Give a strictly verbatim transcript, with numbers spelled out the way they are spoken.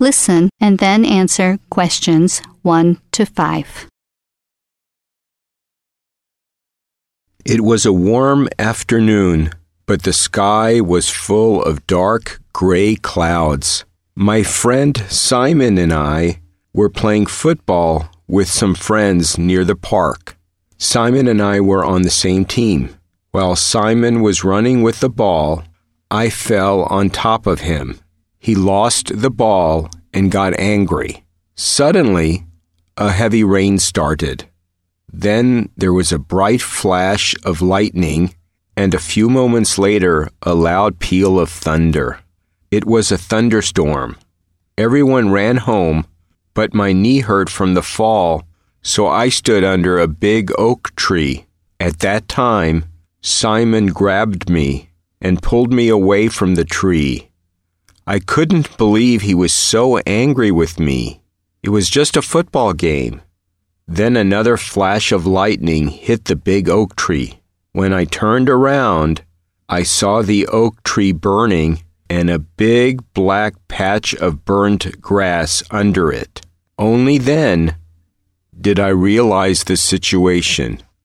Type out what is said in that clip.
Listen and then answer questions one to five. It was a warm afternoon, but the sky was full of dark gray clouds. My friend Simon and I were playing football with some friends near the park. Simon and I were on the same team. While Simon was running with the ball, I fell on top of him. He lost the ball and got angry. Suddenly, a heavy rain started. Then there was a bright flash of lightning, and a few moments later, a loud peal of thunder. It was a thunderstorm. Everyone ran home, but my knee hurt from the fall, so I stood under a big oak tree. At that time, Simon grabbed me and pulled me away from the tree. I couldn't believe he was so angry with me. It was just a football game. Then another flash of lightning hit the big oak tree. When I turned around, I saw the oak tree burning and a big black patch of burnt grass under it. Only then did I realize the situation.